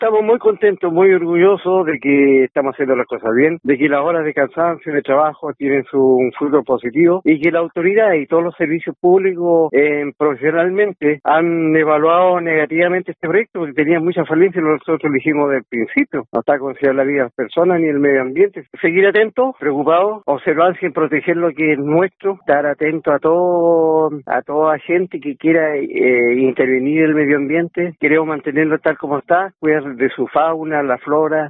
Estamos muy contentos, muy orgullosos de que estamos haciendo las cosas bien, de que las horas de cansancio, de trabajo tienen un fruto positivo y que la autoridad y todos los servicios públicos profesionalmente han evaluado negativamente este proyecto porque tenía muchas falencias, nosotros lo dijimos desde el principio, no está considerando la vida de las personas ni el medio ambiente. Seguir atentos, preocupados, observar sin proteger lo que es nuestro, estar atento a toda gente que quiera intervenir en el medio ambiente, queremos mantenerlo tal como está, cuidar de su fauna, la flora,